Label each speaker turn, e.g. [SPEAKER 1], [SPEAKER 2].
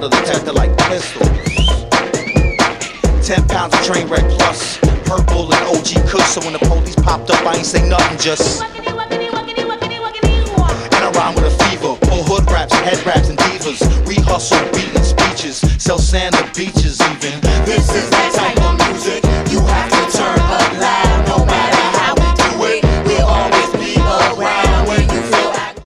[SPEAKER 1] metal detector like pistols. 10 pounds of train wreck plus purple and OG Kush. So when the police popped up, I ain't say nothing, just. And I rhyme with a fever. Pull hood raps, head raps, and divas. We hustle, beating speeches. Sell sand to beaches even. This is the type